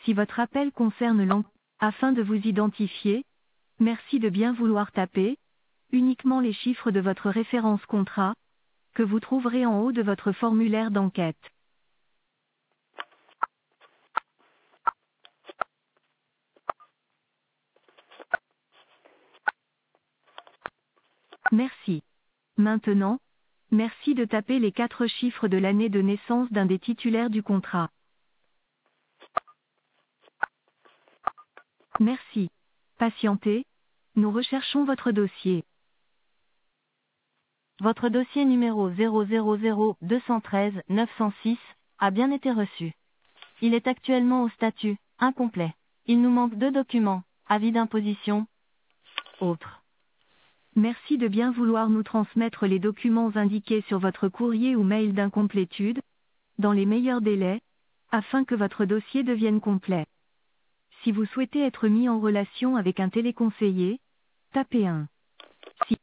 Si votre appel concerne afin de vous identifier, merci de bien vouloir taper uniquement les chiffres de votre référence contrat, que vous trouverez en haut de votre formulaire d'enquête. Merci. Maintenant, merci de taper les 4 chiffres de l'année de naissance d'un des titulaires du contrat. Merci. Patientez, nous recherchons votre dossier. Votre dossier numéro 000-213-906 a bien été reçu. Il est actuellement au statut incomplet. Il nous manque 2 documents, avis d'imposition, autres. Merci de bien vouloir nous transmettre les documents indiqués sur votre courrier ou mail d'incomplétude, dans les meilleurs délais, afin que votre dossier devienne complet. Si vous souhaitez être mis en relation avec un téléconseiller, tapez 1. Si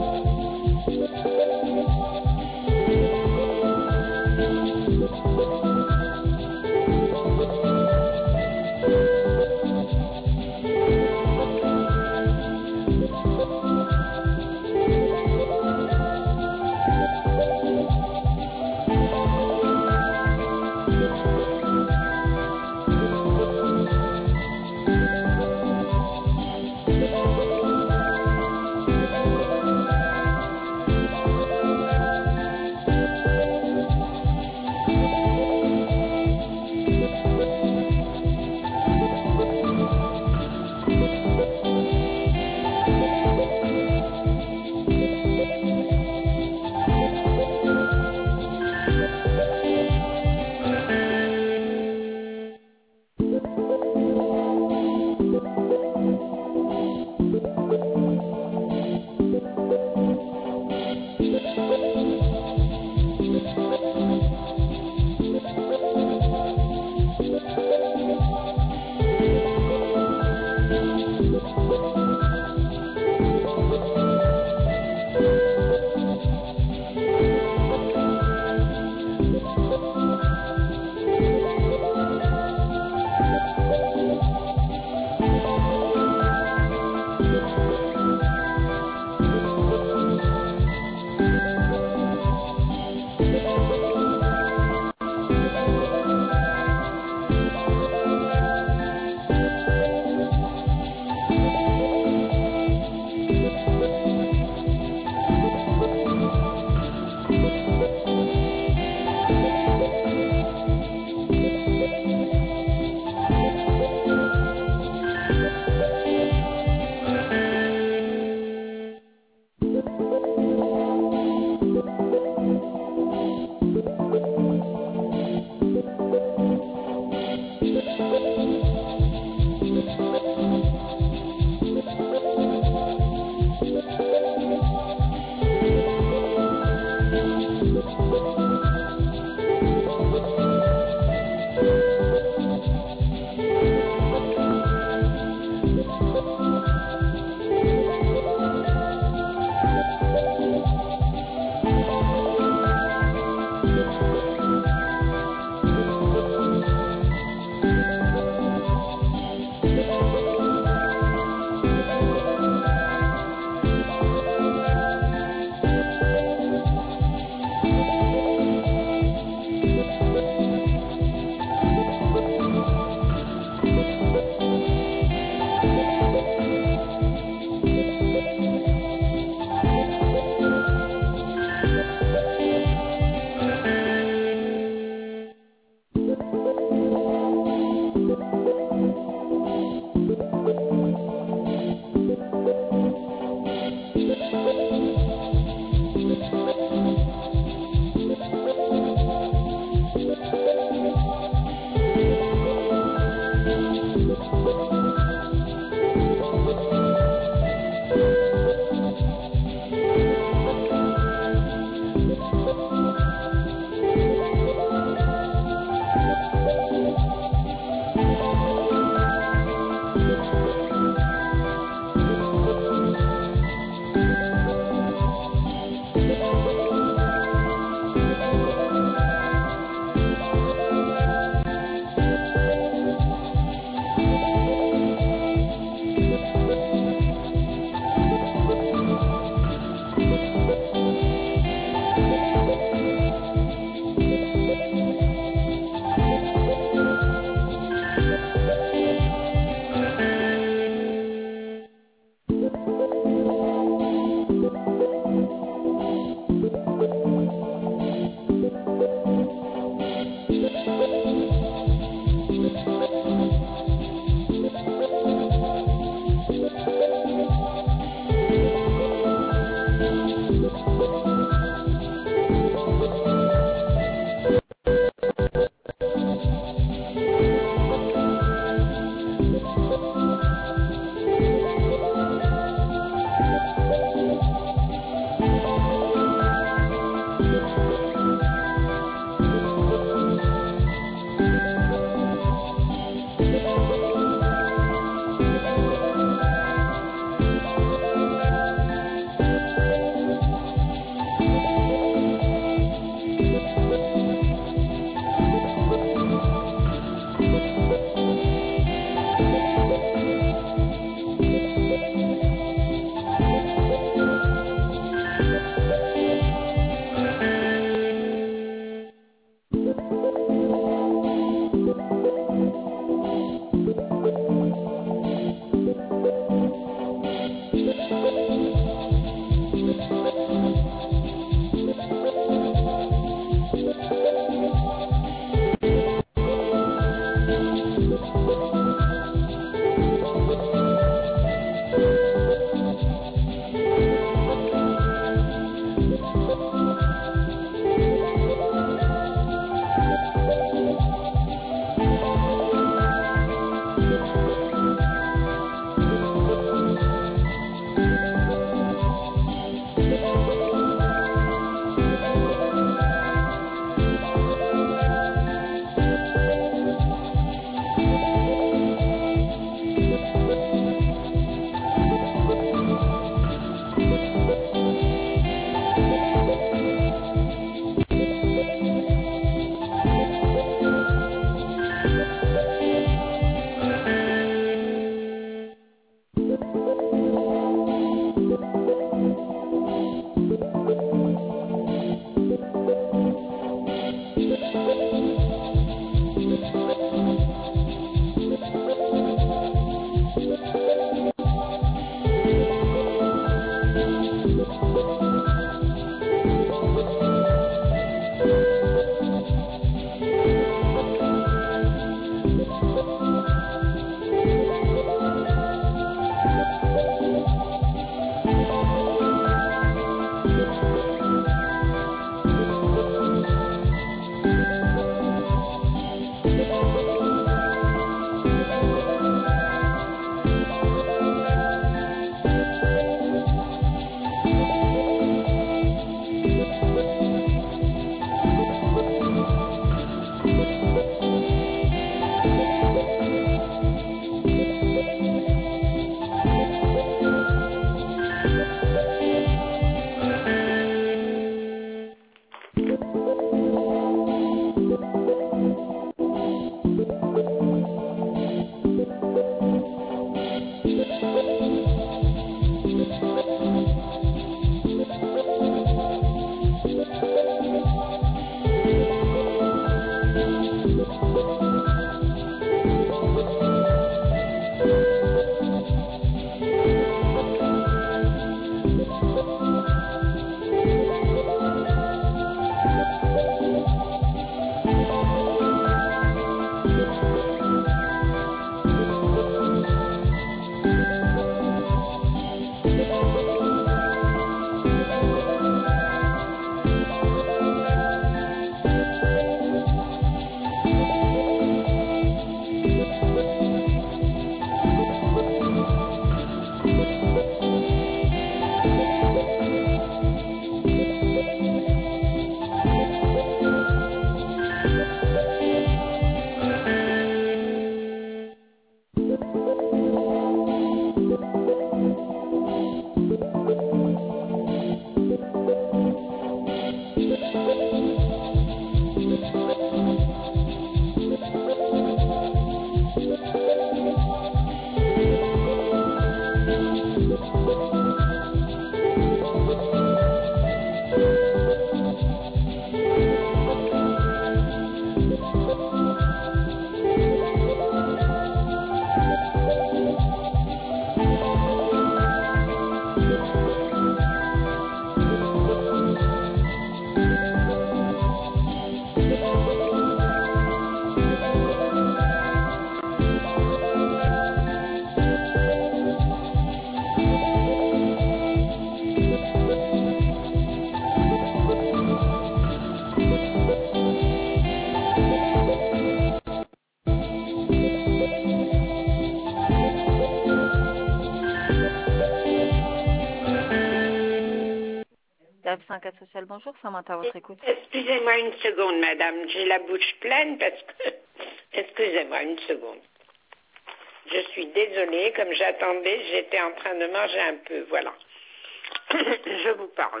établissement enquête sociale. Bonjour, Samantha, à votre écoute. Excusez-moi une seconde, madame. J'ai la bouche pleine parce que... Excusez-moi une seconde. Je suis désolée, comme j'attendais, j'étais en train de manger un peu, voilà. Je vous parle.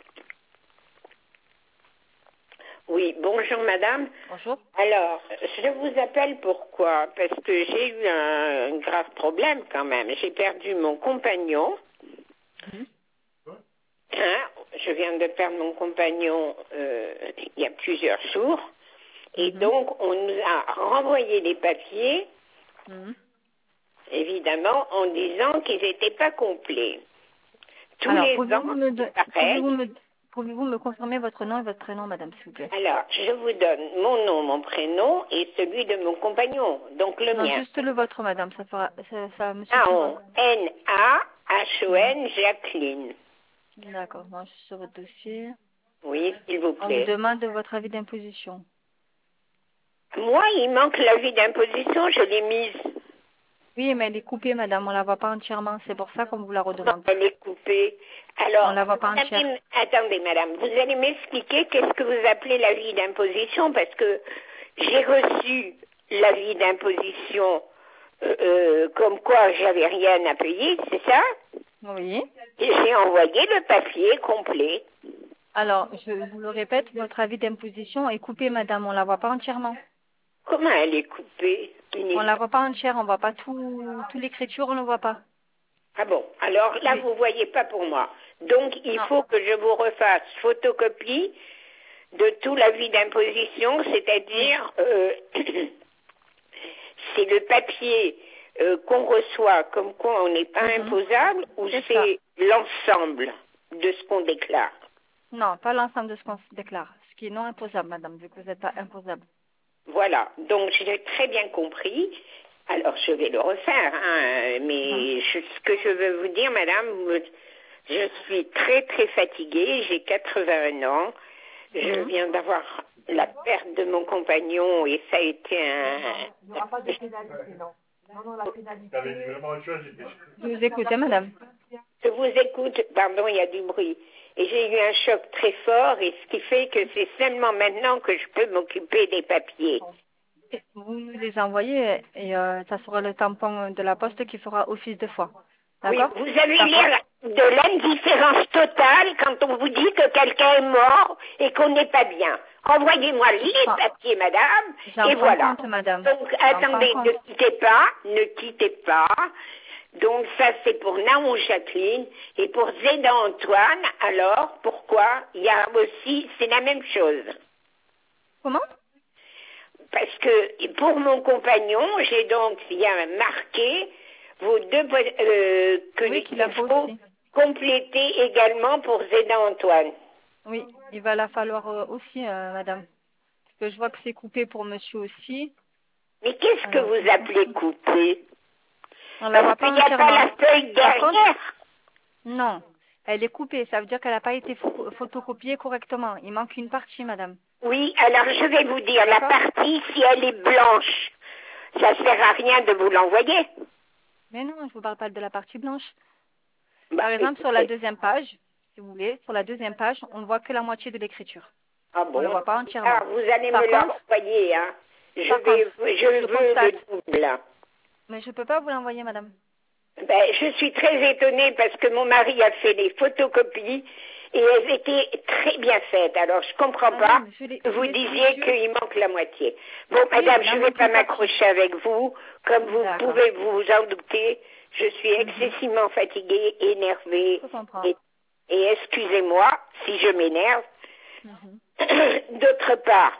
Oui, bonjour madame. Bonjour. Alors, je vous appelle pourquoi? Parce que j'ai eu un grave problème quand même. J'ai perdu mon compagnon. Hein, je viens de perdre mon compagnon il y a plusieurs jours. Et donc, on nous a renvoyé les papiers, évidemment, en disant qu'ils n'étaient pas complets. Tous Alors, les ans, c'est pareil. pouvez-vous me confirmer votre nom et votre prénom, madame, s'il vous plaît? Alors, je vous donne mon nom, mon prénom et celui de mon compagnon, donc le Non, mien. juste le vôtre, madame, ça me suffira. Naon, N-A-H-O-N, Jacqueline. D'accord, moi, je suis sur votre dossier. Oui, s'il vous On me plaît. demande votre avis d'imposition. Moi, il manque l'avis d'imposition, je l'ai mise. Oui, mais elle est coupée, madame, on la voit pas entièrement, c'est pour ça qu'on vous la redemande. Elle est coupée. Alors, On la voit pas entière. attendez, madame, vous allez m'expliquer qu'est-ce que vous appelez l'avis d'imposition, parce que j'ai reçu l'avis d'imposition comme quoi j'avais rien à payer, c'est ça? Oui. Et j'ai envoyé le papier complet. Alors, je vous le répète, votre avis d'imposition est coupé, madame, on la voit pas entièrement. Comment elle est coupée? On la voit pas entière, on voit pas tout l'écriture, on ne voit pas. Ah bon, alors là, Oui. vous voyez pas pour moi. Donc, il Non. faut que je vous refasse photocopie de tout l'avis d'imposition, c'est-à-dire, c'est le papier qu'on reçoit comme quoi on n'est pas imposable ou c'est l'ensemble de ce qu'on déclare? Non, pas l'ensemble de ce qu'on déclare. Ce qui est non imposable, madame, vu que vous n'êtes pas imposable. Voilà, donc j'ai très bien compris. Alors, je vais le refaire, hein, mais ce que je veux vous dire, madame, je suis très, très fatiguée, j'ai 81 ans, je viens d'avoir la perte de mon compagnon et ça a été un... Il n'y aura pas de pénalité, non. Non, la pénalité... Je vous écoute, hein, madame. Je vous écoute, pardon, il y a du bruit. Et j'ai eu un choc très fort, et ce qui fait que c'est seulement maintenant que je peux m'occuper des papiers. Vous nous les envoyez et ça sera le tampon de la poste qui fera office de foi. Oui, D'accord? vous avez l'air de l'indifférence totale quand on vous dit que quelqu'un est mort et qu'on n'est pas bien. Envoyez-moi les papiers, madame, et voilà. Compte, madame. Donc, attendez, ne quittez pas. Donc, ça, c'est pour Naon Jacqueline. Et pour Zéda Antoine, alors, pourquoi? Il y a aussi, c'est la même chose. Comment? Parce que pour mon compagnon, j'ai donc, il y a marqué vos deux, qu'il faut compléter également pour Zéda Antoine. Oui, il va la falloir aussi, madame. Parce que je vois que c'est coupé pour monsieur aussi. Mais qu'est-ce que vous appelez coupé? On la voit pas entièrement. Il n'y a pas la feuille derrière? Non, elle est coupée. Ça veut dire qu'elle n'a pas été photocopiée correctement. Il manque une partie, madame. Oui, alors je vais vous dire, la partie, si elle est blanche, ça ne sert à rien de vous l'envoyer. Mais non, je ne vous parle pas de la partie blanche. Par exemple, sur la deuxième page, si vous voulez, sur la deuxième page, on ne voit que la moitié de l'écriture. Ah bon? On ne la voit pas entièrement. Alors, vous allez me l'envoyer, hein. Je veux le double. Mais je ne peux pas vous l'envoyer, madame. Ben, je suis très étonnée parce que mon mari a fait les photocopies et elles étaient très bien faites. Alors, je comprends pas que vous disiez qu'il manque la moitié. Bon, madame, je ne vais pas m'accrocher avec vous. Comme vous pouvez vous en douter, je suis excessivement fatiguée, énervée. Et excusez-moi si je m'énerve. D'autre part,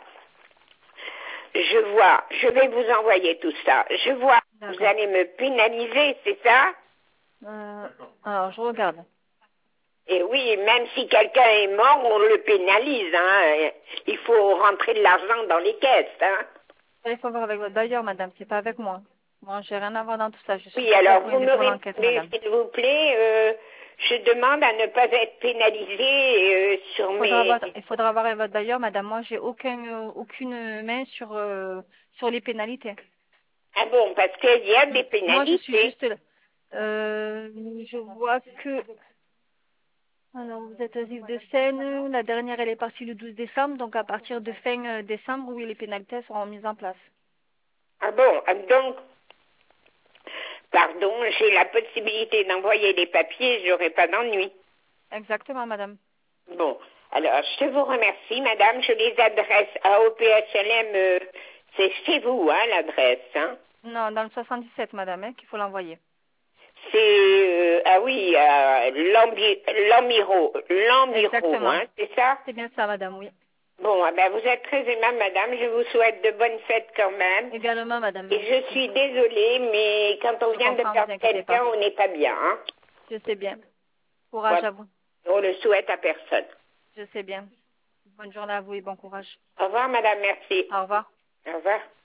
je vais vous envoyer tout ça. Je vois, vous allez me pénaliser, c'est ça? Alors, je regarde. Et oui, même si quelqu'un est mort, on le pénalise, hein. Il faut rentrer de l'argent dans les caisses, hein. Il faut voir avec votre bailleur, madame, c'est pas avec moi. Moi, j'ai rien à voir dans tout ça. Je suis oui, alors, vous me répondez, s'il vous plaît, je demande à ne pas être pénalisée sur il faudra voir avec votre bailleur, madame. Moi, j'ai aucune main sur les pénalités. Ah bon, parce qu'il y a des pénalités. Moi, je suis juste... je vois que... Alors, vous êtes aux îles de Seine. La dernière, elle est partie le 12 décembre. Donc, à partir de fin décembre, oui, les pénalités seront mises en place. Ah bon, donc, pardon, j'ai la possibilité d'envoyer les papiers, je n'aurai pas d'ennui. Exactement, madame. Bon, alors, je vous remercie, madame. Je les adresse à OPHLM. C'est chez vous, hein, l'adresse, hein? Non, dans le 77, madame, hein, qu'il faut l'envoyer. C'est, ah oui, Lamiro, Exactement. hein, c'est ça? C'est bien ça, madame, oui. Bon, ah ben, vous êtes très aimable, madame. Je vous souhaite de bonnes fêtes quand même. Également, madame. Et je suis désolée, mais quand on vient de perdre quelqu'un, on n'est pas bien, hein? Je sais bien. Courage à vous. On le souhaite à personne. Je sais bien. Bonne journée à vous et bon courage. Au revoir, madame, merci. Au revoir. Au revoir.